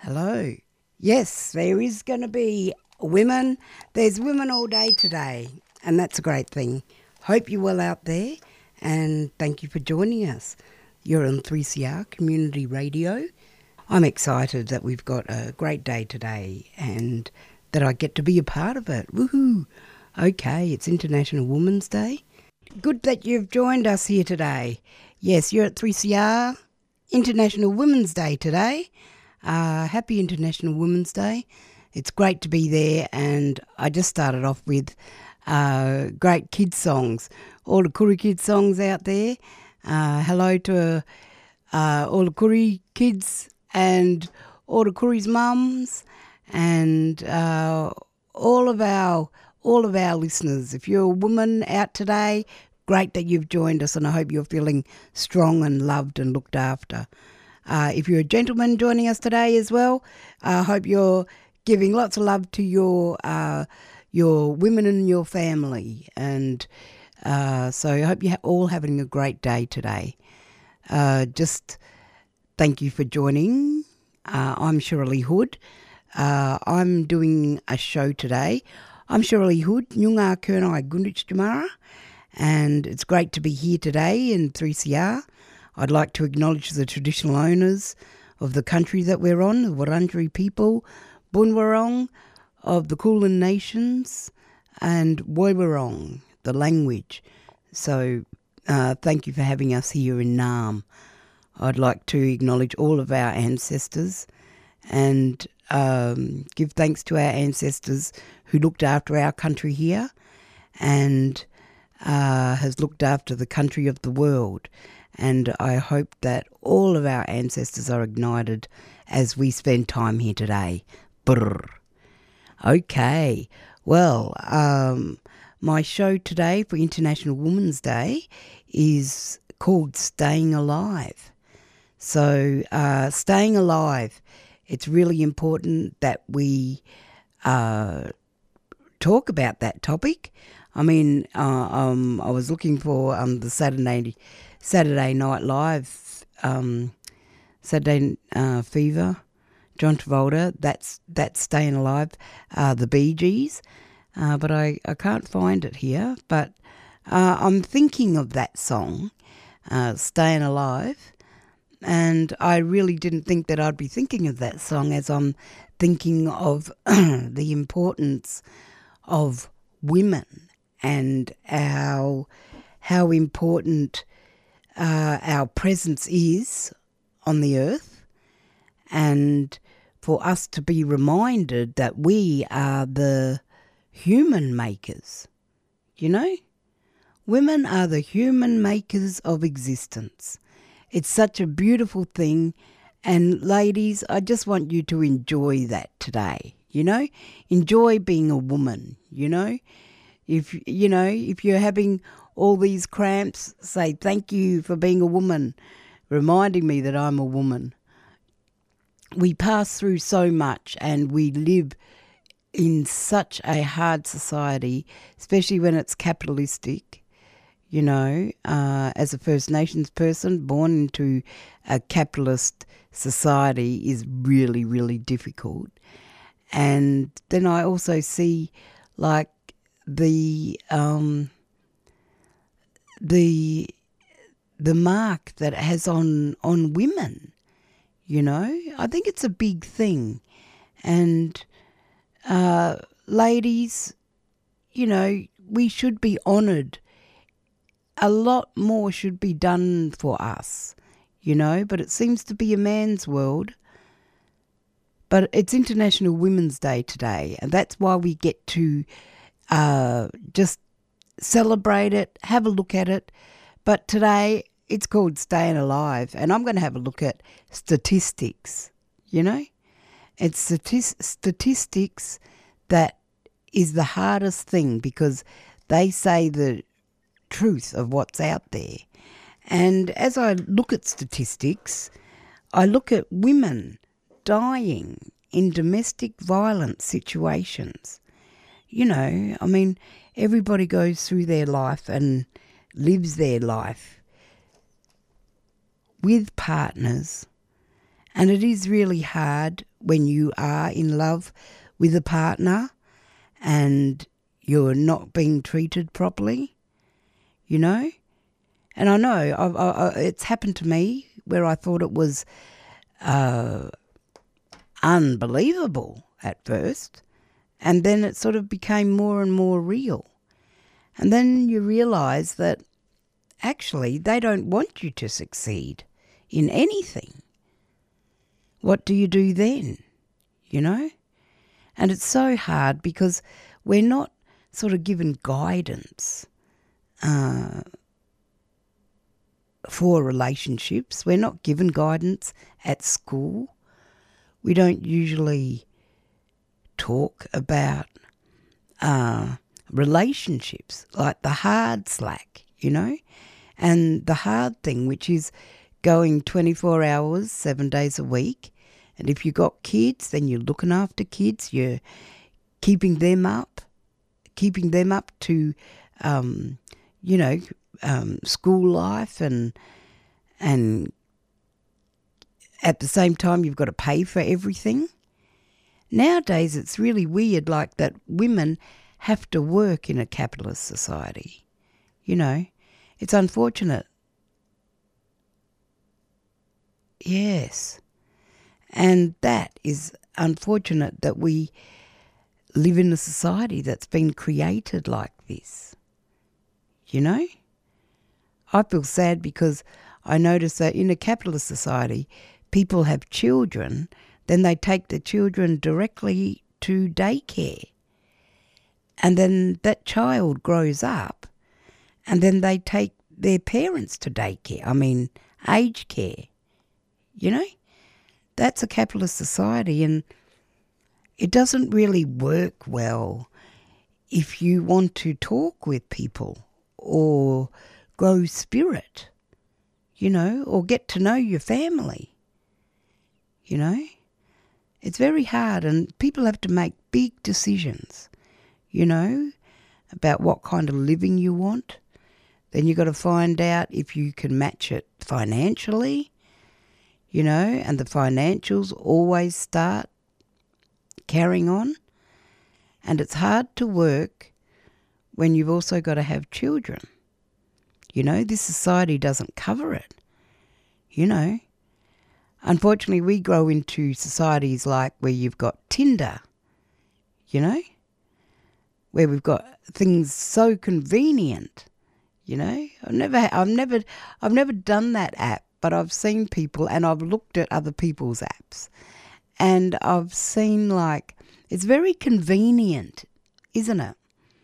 Hello. Yes, there is going to be women. There's women all day today, and that's a great thing. Hope you're well out there, and thank you for joining us. You're on 3CR Community Radio. I'm excited that we've got a great day today and that I get to be a part of it. Woohoo! Okay, it's International Women's Day. Good that you've joined us here today. Yes, you're at 3CR, International Women's Day today. Happy International Women's Day. It's great to be there, and I just started off with great kids songs. All the Koori kids songs out there. Hello to all the Koori kids and all the Koori's mums and all of our listeners. If you're a woman out today, great that you've joined us, and I hope you're feeling strong and loved and looked after. If you're a gentleman joining us today as well, I hope you're giving lots of love to your women in your family. And so I hope you're all having a great day today. Just thank you for joining. I'm Shirley Hood. I'm doing a show today. I'm Shirley Hood, Nyunga Kurnai Gundich Jamara, and it's great to be here today in 3CR. I'd like to acknowledge the traditional owners of the country that we're on, the Wurundjeri people, Bunwurrung of the Kulin Nations, and Woiwurrung, the language. So thank you for having us here in Naarm. I'd like to acknowledge all of our ancestors and give thanks to our ancestors who looked after our country here and has looked after the country of the world. And I hope that all of our ancestors are ignited as we spend time here today. Brr. Okay, well, my show today for International Women's Day is called Staying Alive. So staying alive, it's really important that we talk about that topic. I mean, I was looking for the Saturday Night Live, Saturday Fever, John Travolta, that's Staying Alive, the Bee Gees, but I can't find it here. But I'm thinking of that song, Staying Alive, and I really didn't think that I'd be thinking of that song as I'm thinking of the importance of women and how important our presence is on the earth, and for us to be reminded that we are the human makers. You know, women are the human makers of existence. It's such a beautiful thing, and ladies, I just want you to enjoy that today. You know, enjoy being a woman. You know, if you're having all these cramps, say thank you for being a woman, reminding me that I'm a woman. We pass through so much, and we live in such a hard society, especially when it's capitalistic. You know, as a First Nations person born into a capitalist society is really, really difficult. And then I also see like the mark that it has on women. You know, I think it's a big thing. And ladies, you know, we should be honoured. A lot more should be done for us, you know, but it seems to be a man's world. But it's International Women's Day today, and that's why we get to just celebrate it, have a look at it. But today it's called Staying Alive, and I'm going to have a look at statistics, you know. It's statistics that is the hardest thing, because they say the truth of what's out there. And as I look at statistics, I look at women dying in domestic violence situations. You know, I mean, everybody goes through their life and lives their life with partners, And it is really hard when you are in love with a partner and you're not being treated properly, you know. And I know it's happened to me where I thought it was unbelievable at first, and then it sort of became more and more real. And then you realise that actually they don't want you to succeed in anything. What do you do then? You know? And it's so hard because we're not sort of given guidance for relationships. We're not given guidance at school. We don't usually talk about relationships, like the hard slack, you know, and the hard thing, which is going 24 hours, 7 days a week. And if you've got kids, then you're looking after kids, you're keeping them up to, school life, and at the same time you've got to pay for everything. Nowadays it's really weird, like that women have to work in a capitalist society. You know, it's unfortunate. Yes. And that is unfortunate that we live in a society that's been created like this. You know? I feel sad because I notice that in a capitalist society, people have children, then they take the children directly to daycare. And then that child grows up, and then they take their parents to daycare. Aged care. You know? That's a capitalist society, and it doesn't really work well if you want to talk with people or grow spirit, you know, or get to know your family, you know. It's very hard, and people have to make big decisions, you know, about what kind of living you want. Then you've got to find out if you can match it financially, you know, and the financials always start carrying on. And it's hard to work when you've also got to have children. You know, this society doesn't cover it, you know. Unfortunately, we grow into societies like where you've got Tinder, you know, where we've got things so convenient, you know. I've never done that app, but I've seen people, and I've looked at other people's apps, and I've seen, like, it's very convenient, isn't it?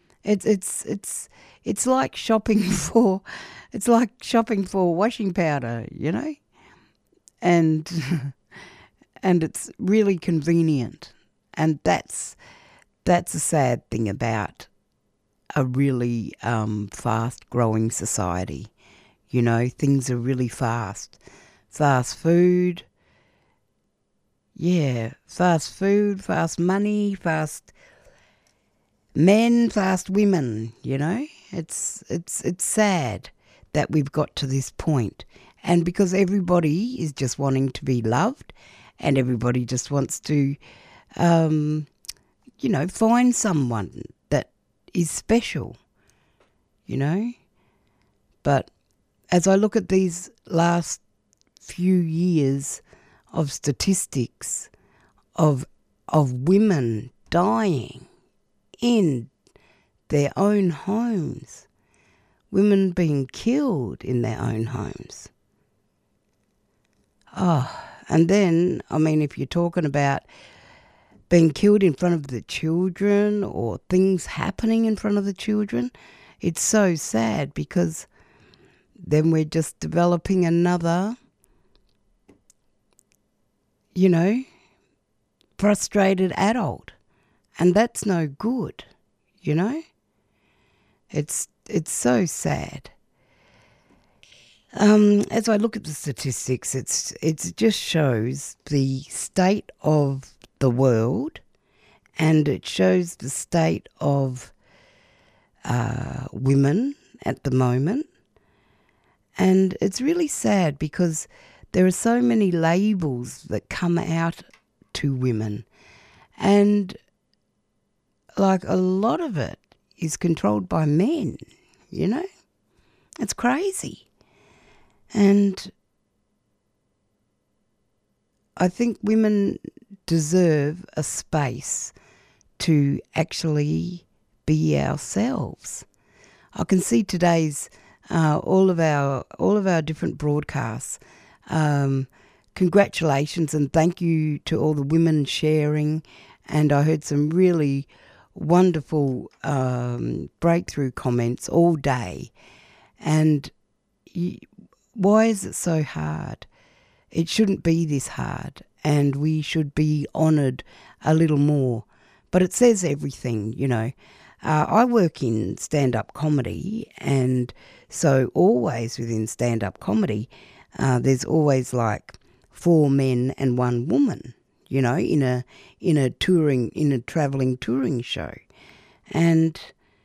It's like shopping for washing powder, you know, and it's really convenient, and that's a sad thing about a really fast growing society. You know, things are really fast. Fast food, fast money, fast men, fast women, you know. It's sad that we've got to this point. And because everybody is just wanting to be loved, and everybody just wants to, find someone that is special, you know. But as I look at these last few years of statistics of women dying in their own homes, women being killed in their own homes. And then, if you're talking about being killed in front of the children or things happening in front of the children, it's so sad, because then we're just developing another, you know, frustrated adult. And that's no good, you know. It's so sad. As I look at the statistics, it just shows the state of the world, and it shows the state of women at the moment. And it's really sad, because there are so many labels that come out to women, and like a lot of it is controlled by men, you know? It's crazy. And I think women deserve a space to actually be ourselves. I can see today's all of our different broadcasts. Congratulations and thank you to all the women sharing. And I heard some really wonderful breakthrough comments all day. And why is it so hard? It shouldn't be this hard, and we should be honoured a little more. But it says everything, you know. I work in stand-up comedy, and so always within stand-up comedy, there's always like 4 men and 1 woman, you know, in a travelling touring show, and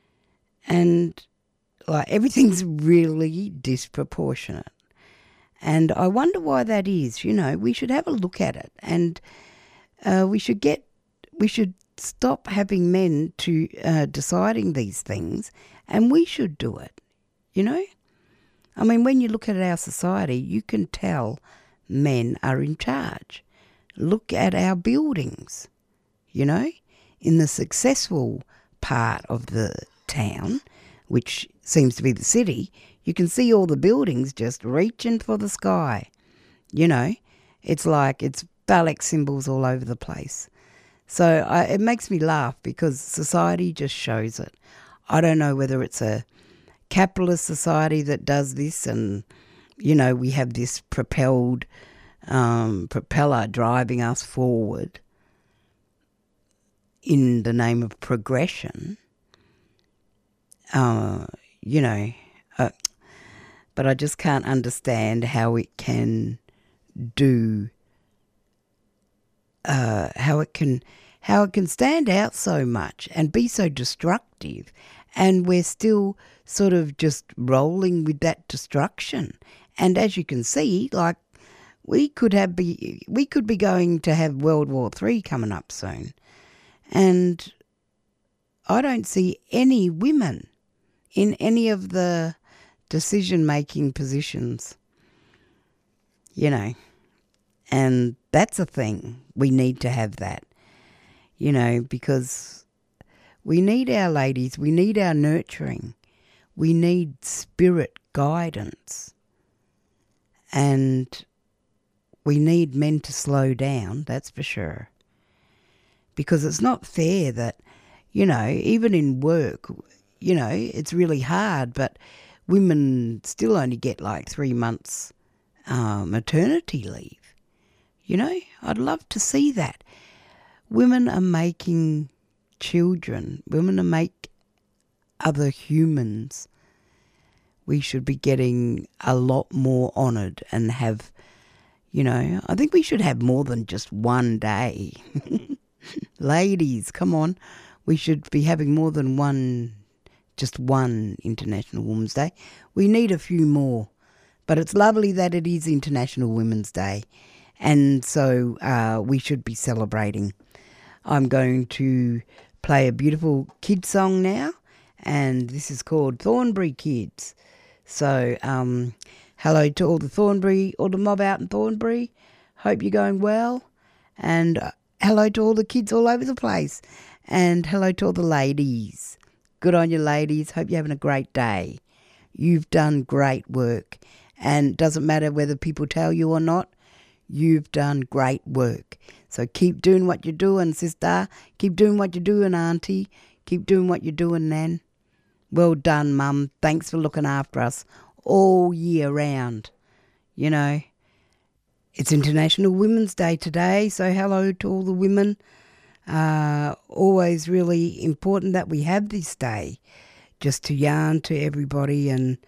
like everything's really disproportionate. And I wonder why that is. You know, we should have a look at it, and we should stop having men to deciding these things, and we should do it. You know, I mean, when you look at our society, you can tell men are in charge. Look at our buildings. You know, in the successful part of the town, which seems to be the city, you can see all the buildings just reaching for the sky. You know, it's like it's phallic symbols all over the place. So it makes me laugh because society just shows it. I don't know whether it's a capitalist society that does this and, you know, we have this propeller driving us forward in the name of progression. You know, but I just can't understand how it can do, how it can stand out so much and be so destructive, and we're still sort of just rolling with that destruction. And as you can see, like we could be going to have World War III coming up soon, and I don't see any women in any of the decision-making positions, you know, and that's a thing. We need to have that, you know, because we need our ladies, we need our nurturing, we need spirit guidance, and we need men to slow down, that's for sure, because it's not fair that, you know, even in work, you know, it's really hard, but women still only get like 3 months maternity leave. You know, I'd love to see that. Women are making children. Women are make other humans. We should be getting a lot more honoured and have, you know, I think we should have more than just one day. Ladies, come on. We should be having more than just one International Women's Day. We need a few more. But it's lovely that it is International Women's Day. And so we should be celebrating. I'm going to play a beautiful kid song now. And this is called Thornbury Kids. So hello to all the mob out in Thornbury. Hope you're going well. And hello to all the kids all over the place. And hello to all the ladies. Good on you, ladies. Hope you're having a great day. You've done great work. And it doesn't matter whether people tell you or not, you've done great work. So keep doing what you're doing, sister. Keep doing what you're doing, auntie. Keep doing what you're doing, nan. Well done, mum. Thanks for looking after us all year round. You know, it's International Women's Day today, so hello to all the women. Always really important that we have this day just to yarn to everybody and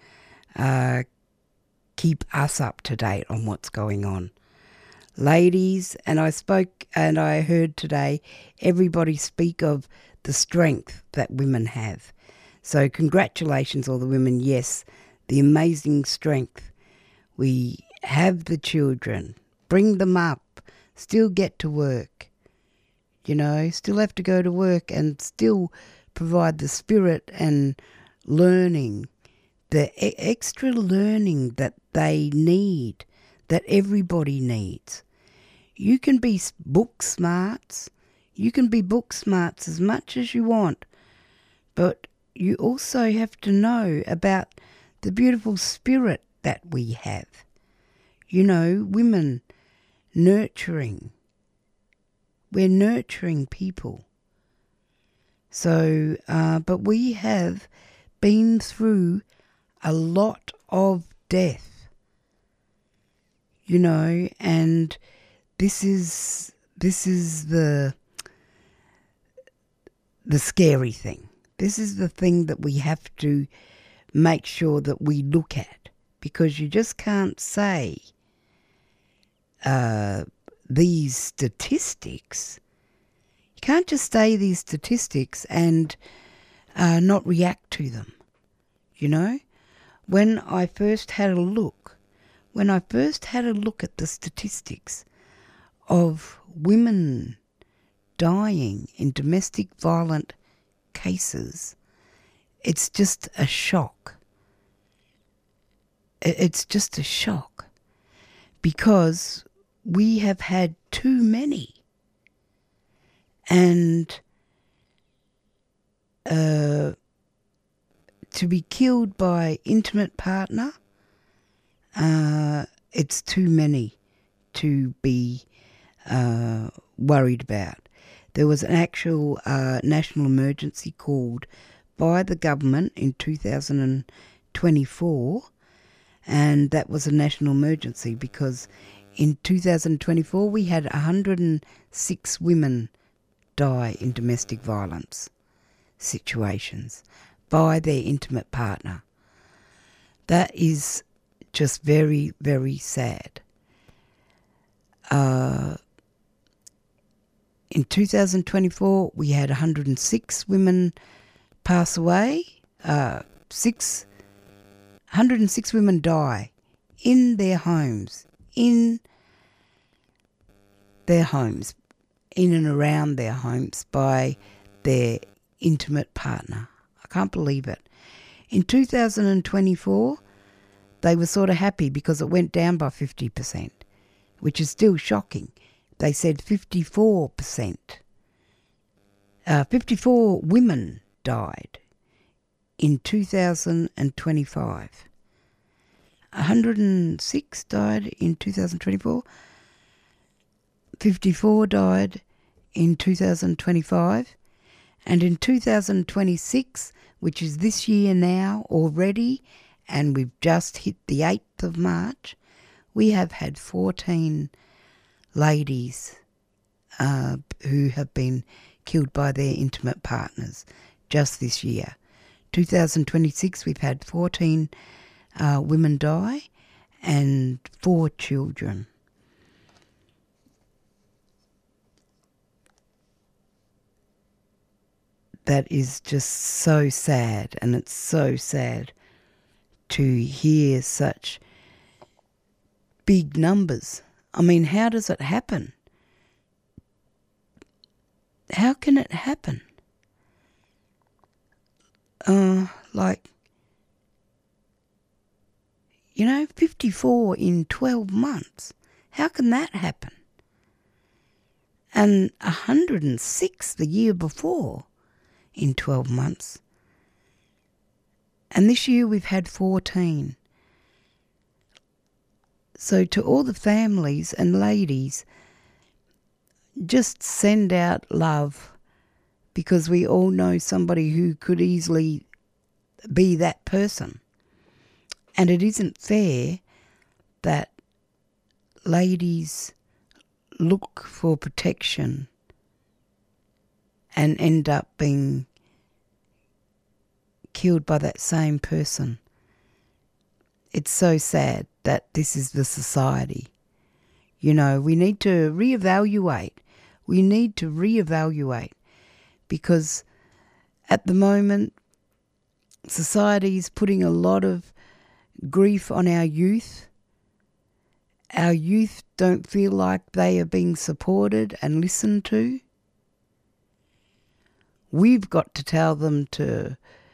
keep us up to date on what's going on. Ladies, and I heard today everybody speak of the strength that women have. So congratulations all the women. Yes, the amazing strength. We have the children, bring them up, still get to work, still have to go to work and still provide the spirit and learning, the extra learning that they need, that everybody needs. You can be book smarts. You can be book smarts as much as you want, but you also have to know about the beautiful spirit that we have. Women nurturing. We're nurturing people. So, but we have been through a lot of death, and this is the scary thing. This is the thing that we have to make sure that we look at, because you just can't say these statistics. You can't just say these statistics and not react to them. When I first had a look at the statistics of women dying in domestic violent cases, it's just a shock. It's just a shock, because we have had too many. And to be killed by intimate partner, it's too many to be worried about. There was an actual national emergency called by the government in 2024, and that was a national emergency because in 2024 we had 106 women die in domestic violence situations by their intimate partner. That is just very, very sad. In 2024, we had 106 women pass away. 106 women die in their homes, in and around their homes by their intimate partner. I can't believe it. In 2024, they were sort of happy because it went down by 50%, which is still shocking. They said 54%. 54 women died in 2025. 106 died in 2024. 54 died in 2025. And in 2026, which is this year now already, and we've just hit the 8th of March, we have had 14 ladies who have been killed by their intimate partners just this year. 2026, we've had 14 women die and 4 children. That is just so sad, and it's so sad to hear such big numbers. I mean, how does it happen? How can it happen? 54 in 12 months. How can that happen? And 106 the year before in 12 months. And this year we've had 14. So to all the families and ladies, just send out love, because we all know somebody who could easily be that person. And it isn't fair that ladies look for protection and end up being killed by that same person. It's so sad that this is the society. We need to reevaluate. Because at the moment, society is putting a lot of grief on our youth, our youth don't feel like they are being supported and listened to. We've got to tell them to,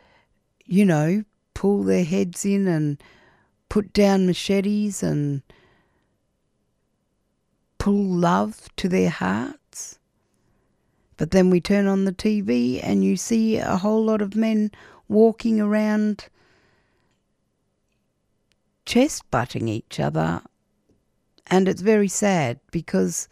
pull their heads in and put down machetes and pull love to their hearts. But then we turn on the TV and you see a whole lot of men walking around chest butting each other. And it's very sad because,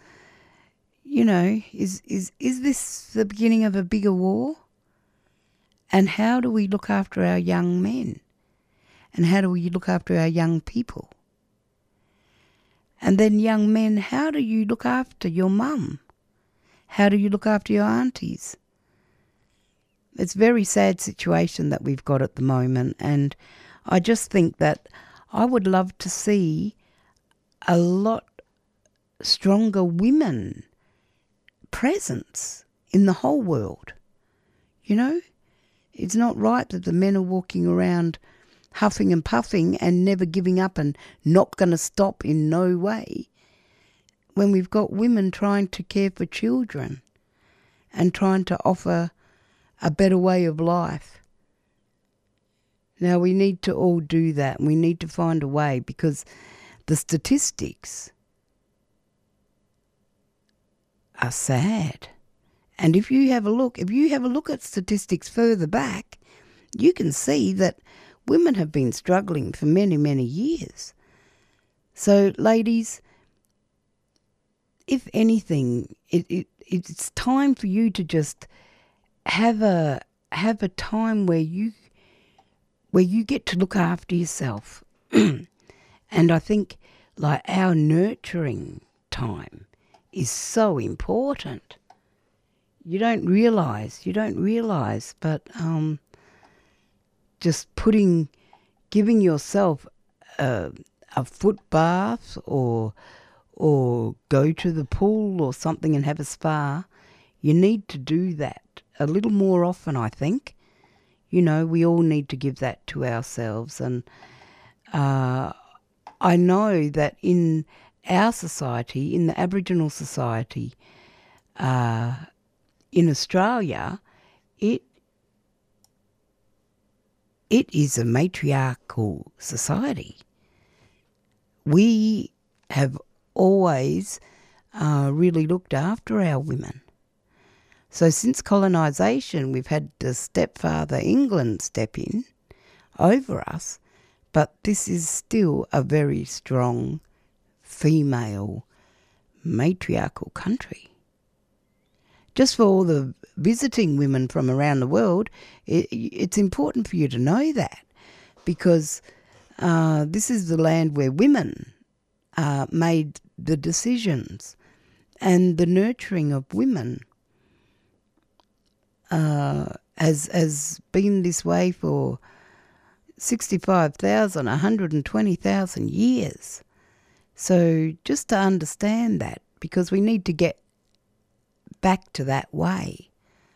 is this the beginning of a bigger war? And how do we look after our young men? And how do we look after our young people? And then young men, how do you look after your mum? How do you look after your aunties? It's a very sad situation that we've got at the moment, and I just think that I would love to see a lot stronger women presence in the whole world. It's not right that the men are walking around huffing and puffing and never giving up and not going to stop in no way, when we've got women trying to care for children and trying to offer a better way of life. Now, we need to all do that, and we need to find a way, because the statistics are sad. And if you have a look at statistics further back, you can see that women have been struggling for many, many years. So, ladies, if anything, it's time for you to just have a time where you get to look after yourself. And I think like our nurturing time is so important. You don't realise, but just giving yourself a foot bath or go to the pool or something and have a spa, you need to do that a little more often, I think. We all need to give that to ourselves. And I know that in our society, in the Aboriginal society, in Australia, it is a matriarchal society. We have always really looked after our women. So since colonisation, we've had the stepfather England step in over us, but this is still a very strong female matriarchal country. Just for all the visiting women from around the world, it's important for you to know that, because this is the land where women made the decisions, and the nurturing of women has been this way for 65,000, 120,000 years. So just to understand that, because we need to get back to that way.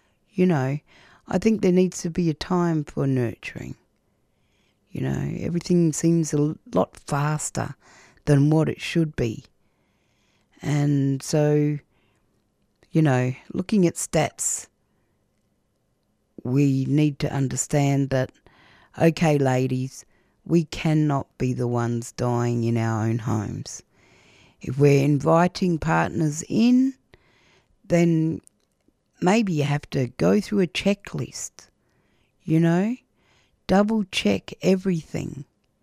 I think there needs to be a time for nurturing. Everything seems a lot faster than what it should be. And so, looking at stats, we need to understand that, okay, ladies, we cannot be the ones dying in our own homes. If we're inviting partners in, then maybe you have to go through a checklist, double check everything,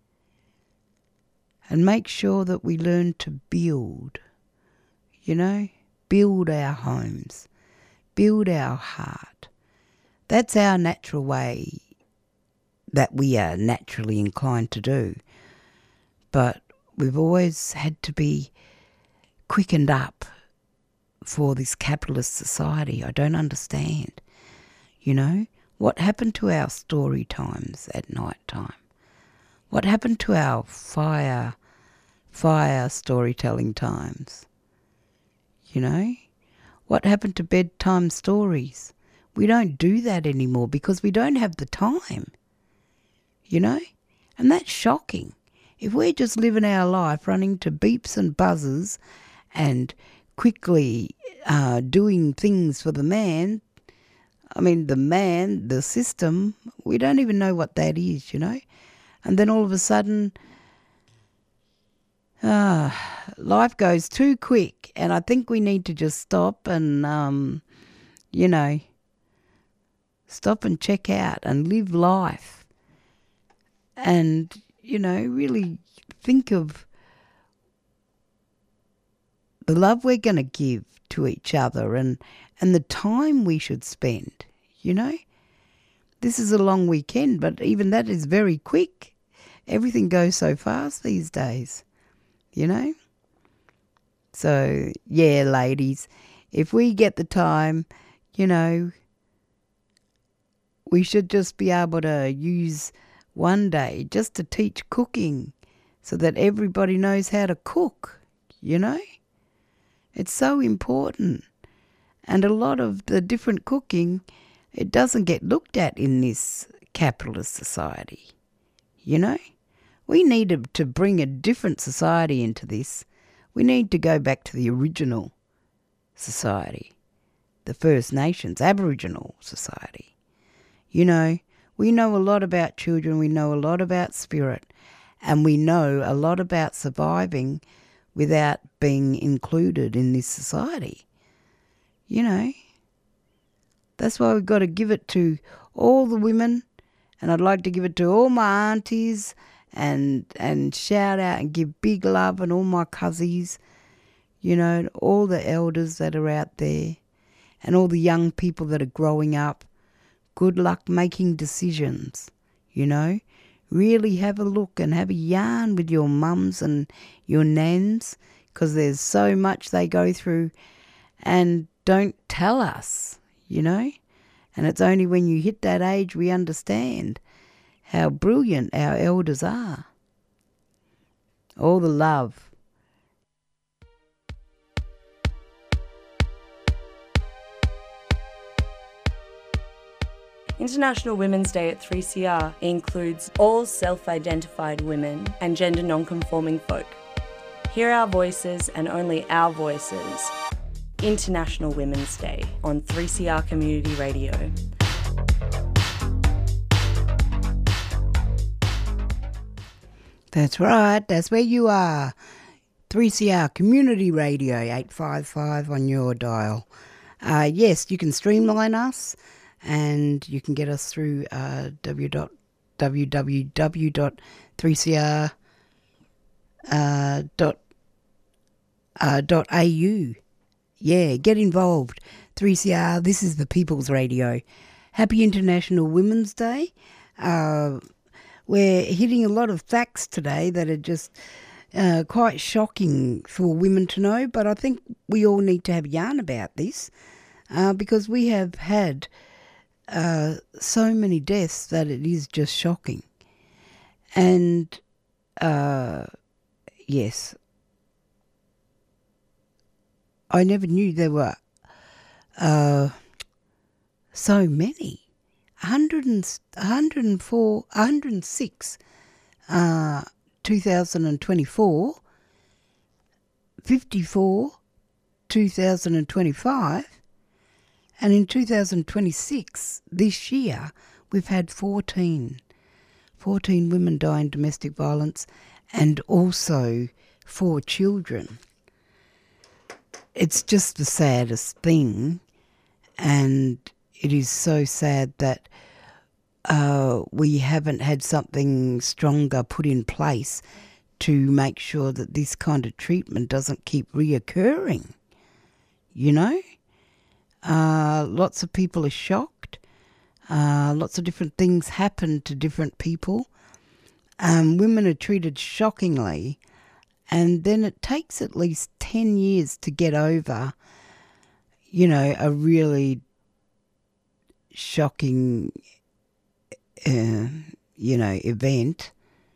and make sure that we learn to build, build our homes, build our heart. That's our natural way that we are naturally inclined to do. But we've always had to be quickened up for this capitalist society. I don't understand. What happened to our story times at night time? What happened to our fire storytelling times? What happened to bedtime stories? We don't do that anymore because we don't have the time. And that's shocking. If we're just living our life running to beeps and buzzers and quickly doing things for the man, the system, we don't even know what that is, And then all of a sudden, life goes too quick, and I think we need to just stop and, stop and check out and live life and, really think of the love we're going to give to each other and the time we should spend, This is a long weekend, but even that is very quick. Everything goes so fast these days, So, yeah, ladies, if we get the time, we should just be able to use one day just to teach cooking so that everybody knows how to cook, It's so important. And a lot of the different cooking, it doesn't get looked at in this capitalist society, We need to bring a different society into this. We need to go back to the original society, the First Nations, Aboriginal society. We know a lot about children, we know a lot about spirit, and we know a lot about surviving without being included in this society. That's why we've got to give it to all the women, and I'd like to give it to all my aunties and shout out and give big love and all my cousins, all the elders that are out there and all the young people that are growing up. Good luck making decisions, Really have a look and have a yarn with your mums and your nans, because there's so much they go through and don't tell us, And it's only when you hit that age we understand how brilliant our elders are. All the love. International Women's Day at 3CR includes all self-identified women and gender non-conforming folk. Hear our voices and only our voices. International Women's Day on 3CR Community Radio. That's right, that's where you are. 3CR Community Radio, 855 on your dial. Yes, you can streamline us and you can get us through www.3cr.au. Yeah, get involved. 3CR, this is the People's Radio. Happy International Women's Day. We're hitting a lot of facts today that are just quite shocking for women to know, but I think we all need to have a yarn about this because we have had so many deaths that it is just shocking. And yes, I never knew there were so many. 104, 106, 2024, 54, 2025, and in 2026, this year, we've had 14 women die in domestic violence and also 4 children. It's just the saddest thing, and it is so sad that we haven't had something stronger put in place to make sure that this kind of treatment doesn't keep reoccurring. Lots of people are shocked. Lots of different things happen to different people. Women are treated shockingly, and then it takes at least 10 years to get over, a really shocking, event.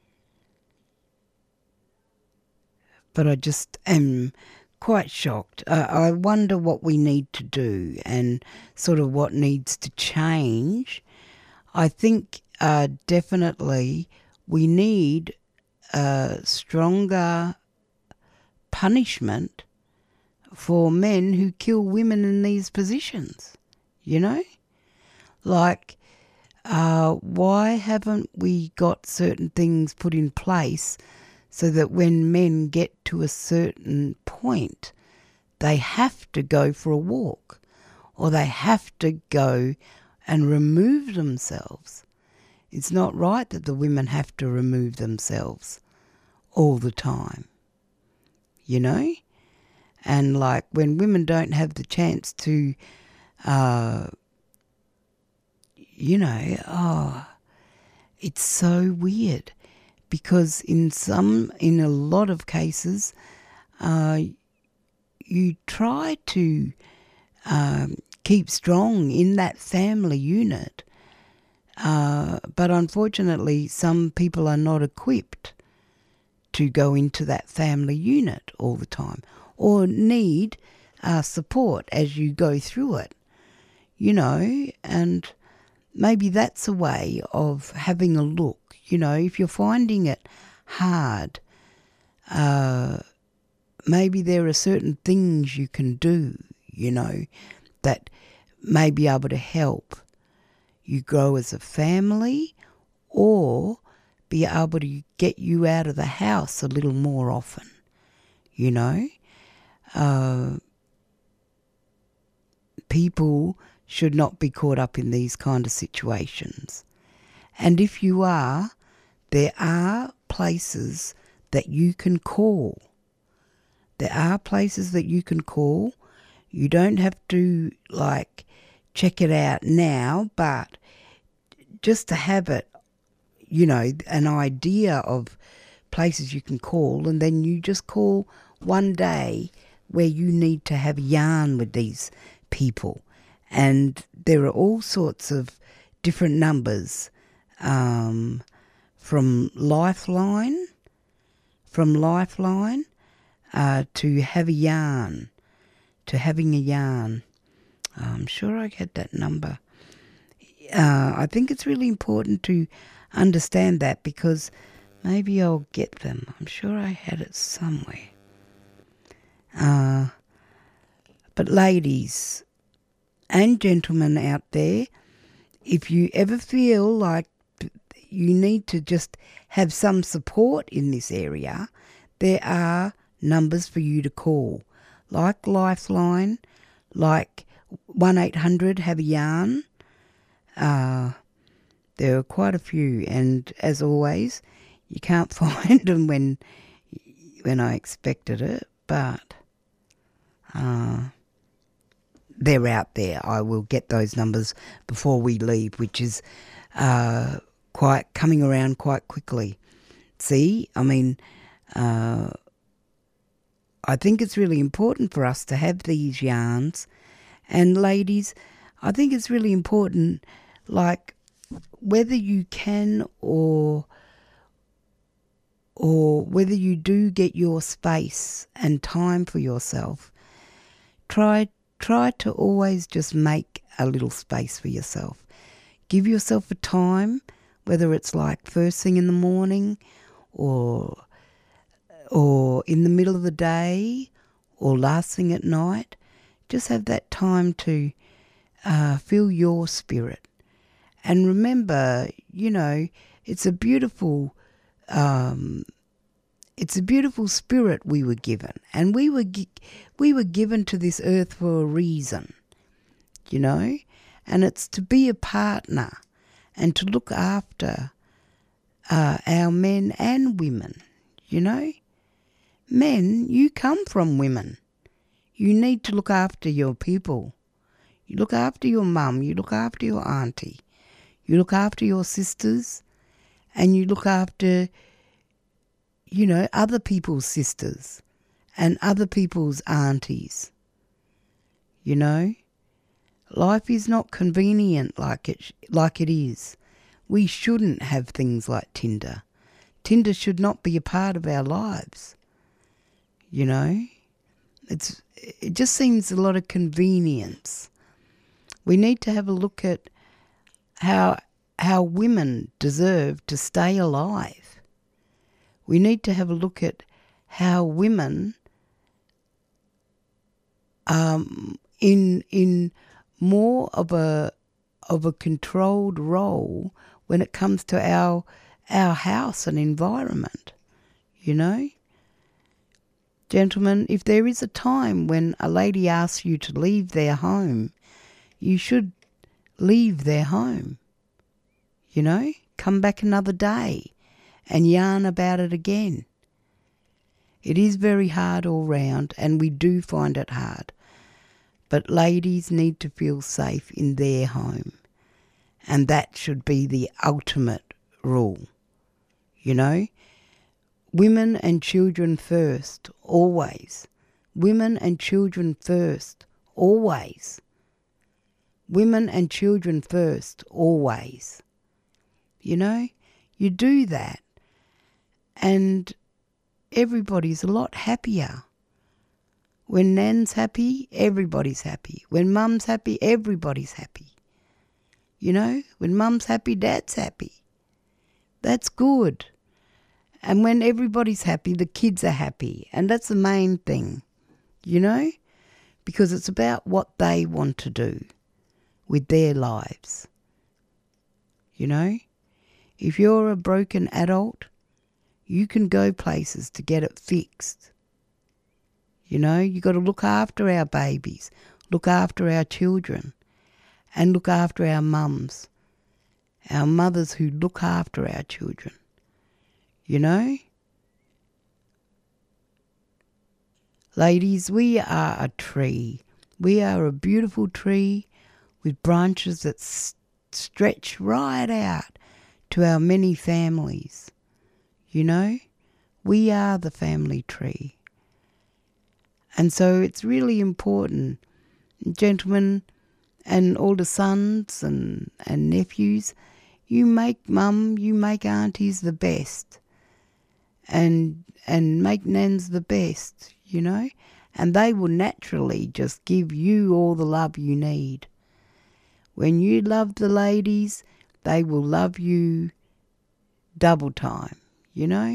But I just am quite shocked. I wonder what we need to do and sort of what needs to change. I think definitely we need stronger punishment for men who kill women in these positions, you know? Like, why haven't we got certain things put in place so that when men get to a certain point, they have to go for a walk or they have to go and remove themselves? It's not right that the women have to remove themselves all the time, you know? And like when women don't have the chance to, it's so weird because in a lot of cases, you try to keep strong in that family unit, but unfortunately some people are not equipped to go into that family unit all the time or need support as you go through it, you know, and maybe that's a way of having a look, you know, if you're finding it hard, maybe there are certain things you can do, you know, that may be able to help you grow as a family or be able to get you out of the house a little more often, you know. People should not be caught up in these kind of situations. And if you are, there are places that you can call. There are places that you can call. You don't have to, like, check it out now, but just to have it, you know, an idea of places you can call, and then you just call one day where you need to have a yarn with these people. And there are all sorts of different numbers, from Lifeline, to have a yarn, to having a yarn. I'm sure I had that number. I think it's really important to understand that because maybe I'll get them. I'm sure I had it somewhere. But ladies and gentlemen out there, if you ever feel like you need to just have some support in this area, there are numbers for you to call, like Lifeline, like 1-800-HAVE-A-YARN. There are quite a few, and as always, you can't find them when I expected it, but they're out there. I will get those numbers before we leave, which is quite coming around quite quickly. See, I mean, I think it's really important for us to have these yarns. And ladies, I think it's really important, like, whether you can or whether you do get your space and time for yourself, try to always just make a little space for yourself. Give yourself a time, whether it's like first thing in the morning or in the middle of the day or last thing at night. Just have that time to feel your spirit. And remember, you know, it's a beautiful spirit we were given, and we were given to this earth for a reason, you know, and it's to be a partner and to look after our men and women, you know. Men, you come from women. You need to look after your people. You look after your mum, you look after your auntie, you look after your sisters, and you look after, you know, other people's sisters and other people's aunties. You know, life is not convenient like it is. We shouldn't have things like Tinder. Tinder should not be a part of our lives. You know, it just seems a lot of convenience. We need to have a look at how women deserve to stay alive. We need to have a look at how women in more of a controlled role when it comes to our house and environment, you know. Gentlemen, if there is a time when a lady asks you to leave their home, you should leave their home, you know. Come back another day and yarn about it again. It is very hard all round, and we do find it hard. But ladies need to feel safe in their home. And that should be the ultimate rule, you know. Women and children first, always. Women and children first, always. Women and children first, always. You know, you do that and everybody's a lot happier. When Nan's happy, everybody's happy. When Mum's happy, everybody's happy. You know, when Mum's happy, Dad's happy. That's good. And when everybody's happy, the kids are happy. And that's the main thing, you know, because it's about what they want to do with their lives. You know, if you're a broken adult, you can go places to get it fixed. You know, you got to look after our babies, look after our children, and look after our mums, our mothers who look after our children. You know? Ladies, we are a tree. We are a beautiful tree with branches that stretch right out to our many families. You know? We are the family tree. And so it's really important, gentlemen and all the sons and nephews, you make mum, you make aunties the best. And make nans the best, you know, and they will naturally just give you all the love you need. When you love the ladies, they will love you double time, you know.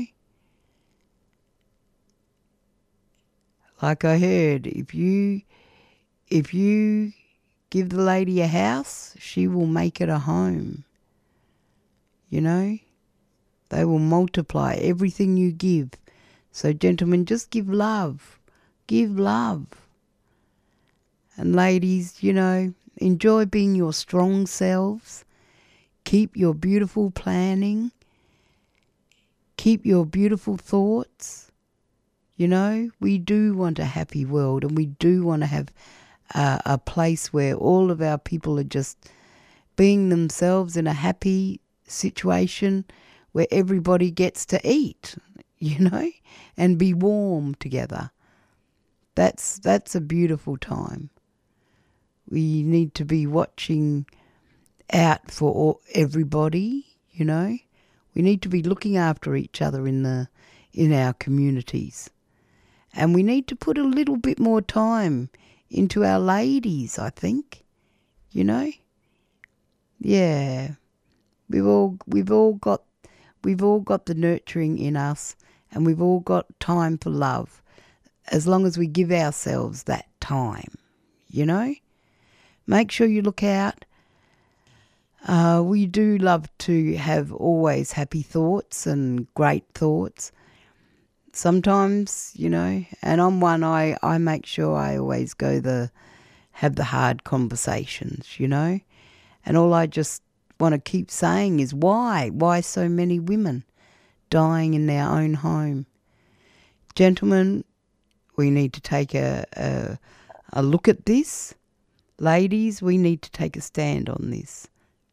Like I heard, if you give the lady a house, she will make it a home, you know. They will multiply everything you give. So, gentlemen, just give love. Give love. And ladies, you know, enjoy being your strong selves. Keep your beautiful planning. Keep your beautiful thoughts. You know, we do want a happy world, and we do want to have a place where all of our people are just being themselves in a happy situation where everybody gets to eat, you know, and be warm together. That's a beautiful time. We need to be watching out for everybody, you know. We need to be looking after each other in our communities. And we need to put a little bit more time into our ladies, I think, you know. Yeah, we've all got the nurturing in us, and we've all got time for love, as long as we give ourselves that time, you know. Make sure you look out. We do love to have always happy thoughts and great thoughts. Sometimes, you know, and on one, I make sure I always have the hard conversations, you know, and all I just want to keep saying is why so many women dying in their own home. Gentlemen, we need to take a look at this. Ladies, we need to take a stand on this.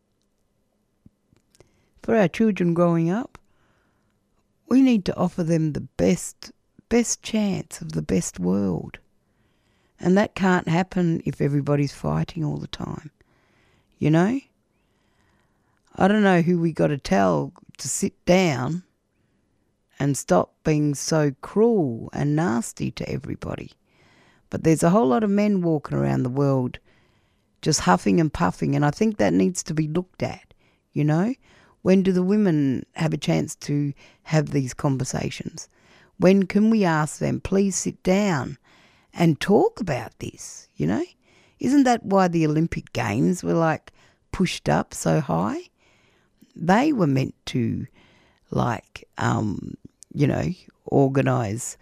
For our children growing up, we need to offer them the best chance of the best world. And that can't happen if everybody's fighting all the time, you know. I don't know who we got to tell to sit down and stop being so cruel and nasty to everybody. But there's a whole lot of men walking around the world just huffing and puffing, and I think that needs to be looked at, you know. When do the women have a chance to have these conversations? When can we ask them, please sit down and talk about this, you know? Isn't that why the Olympic Games were like pushed up so high? They were meant to organise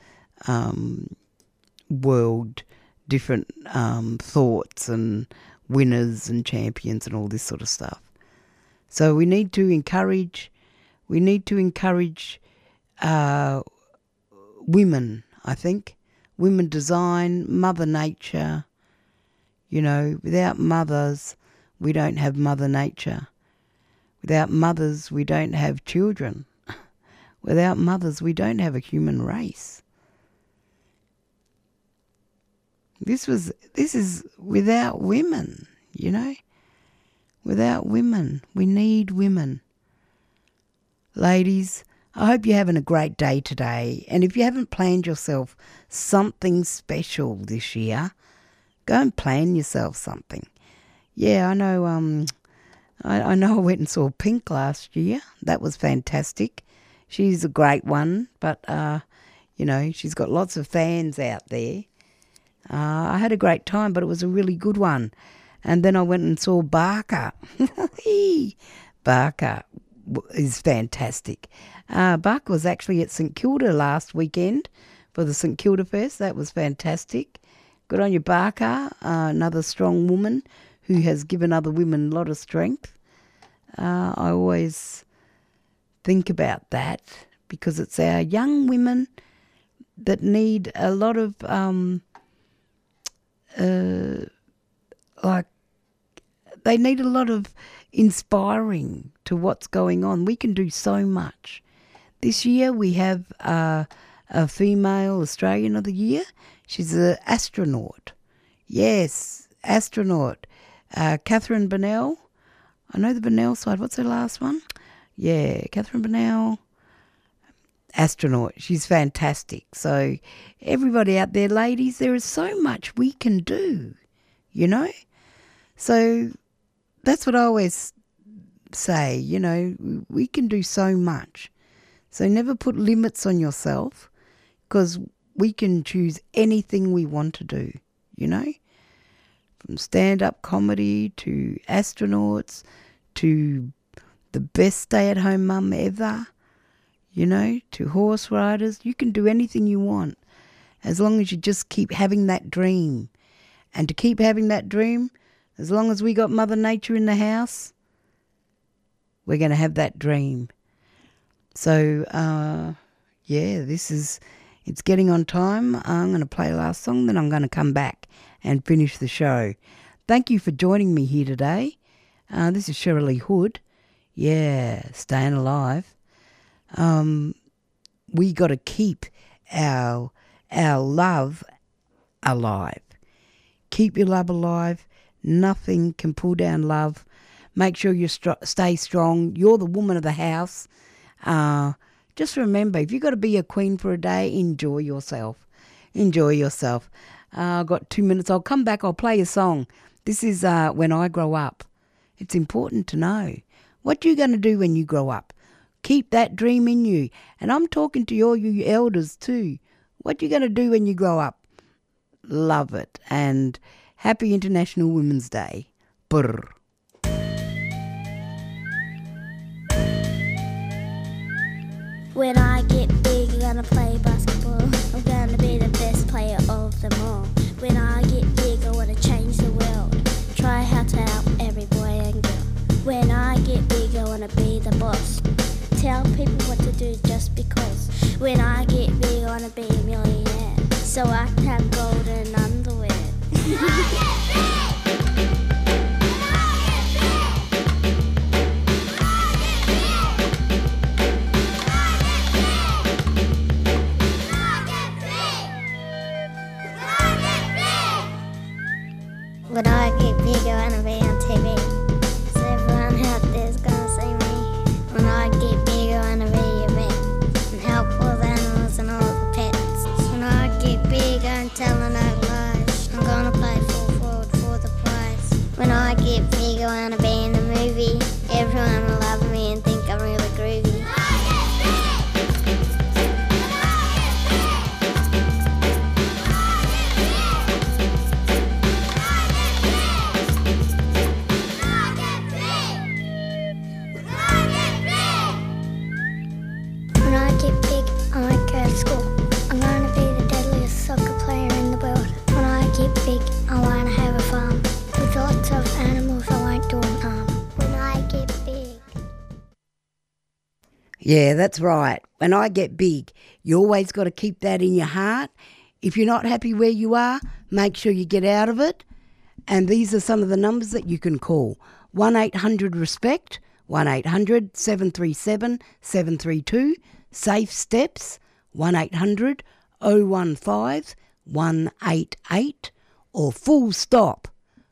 world different thoughts and winners and champions and all this sort of stuff. So we need to encourage women, I think. Women design, Mother Nature. You know, without mothers, we don't have Mother Nature. Without mothers, we don't have children. Without mothers, we don't have a human race. This is without women, you know. Without women, we need women. Ladies, I hope you're having a great day today. And if you haven't planned yourself something special this year, go and plan yourself something. Yeah, I know. I know I went and saw Pink last year. That was fantastic. She's a great one, but she's got lots of fans out there. I had a great time, but it was a really good one. And then I went and saw Barker. Barker is fantastic. Barker was actually at St Kilda last weekend for the St Kilda Fest. That was fantastic. Good on you, Barker. Another strong woman who has given other women a lot of strength. I always think about that because it's our young women that need a lot of they need a lot of inspiring to what's going on. We can do so much. This year we have a female Australian of the Year. She's an astronaut. Yes, astronaut. Catherine Bennell. I know the Bennell side. What's her last one? Yeah, Catherine Bennell. Astronaut. She's fantastic. So everybody out there, ladies, there is so much we can do, you know. So that's what I always say, you know, we can do so much. So never put limits on yourself because we can choose anything we want to do, you know. From stand-up comedy to astronauts to the best stay-at-home mum ever, you know, to horse riders. You can do anything you want as long as you just keep having that dream. And to keep having that dream, as long as we got Mother Nature in the house, we're going to have that dream. So, it's getting on time. I'm going to play a last song, then I'm going to come back and finish the show. Thank you for joining me here today. This is Shirley Hood. Yeah, staying alive. We got to keep our love alive. Keep your love alive. Nothing can pull down love. Make sure you stay strong. You're the woman of the house. Just remember, if you've got to be a queen for a day, enjoy yourself. Enjoy yourself. I've got 2 minutes. I'll come back. I'll play a song. This is When I Grow Up. It's important to know. What you going to do when you grow up? Keep that dream in you. And I'm talking to you elders too. What you going to do when you grow up? Love it. And happy International Women's Day. Brr. When I get big, I'm gonna play basketball. I'm gonna be the best player of them all. When I get big, I wanna change the world. Try how to help every boy and girl. When I get big, I wanna be the boss. Tell people what to do just because. When I get big, I wanna be a millionaire. So I can have golden underwear. When I get big, I wanna be on TV. So everyone out there's gonna see me. When I get big, I wanna be a vet and help all the animals and all the pets. When I get big, I'm telling no lies. I'm gonna play full forward for the prize. When I get big, I wanna be in a movie. Everyone will love me and think I'm Yeah, that's right. When I get big, you always got to keep that in your heart. If you're not happy where you are, make sure you get out of it. And these are some of the numbers that you can call. 1-800-RESPECT, 1-800-737-732, Safe Steps, 1-800-015-188, or Full Stop,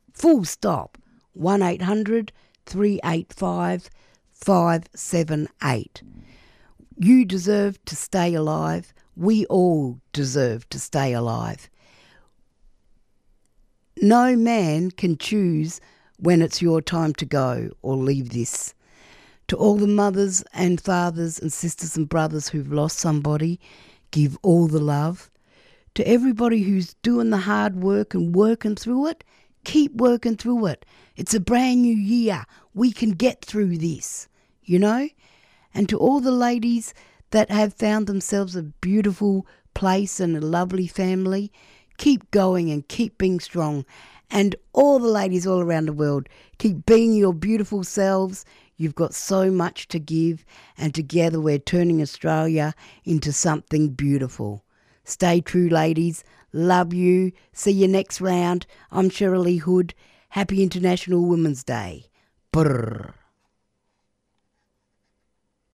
1-800-385-578. You deserve to stay alive. We all deserve to stay alive. No man can choose when it's your time to go or leave this. To all the mothers and fathers and sisters and brothers who've lost somebody, give all the love. To everybody who's doing the hard work and working through it, keep working through it. It's a brand new year. We can get through this, you know? And to all the ladies that have found themselves a beautiful place and a lovely family, keep going and keep being strong. And all the ladies all around the world, keep being your beautiful selves. You've got so much to give, and together we're turning Australia into something beautiful. Stay true, ladies. Love you. See you next round. I'm Shirley Hood. Happy International Women's Day. Brrr.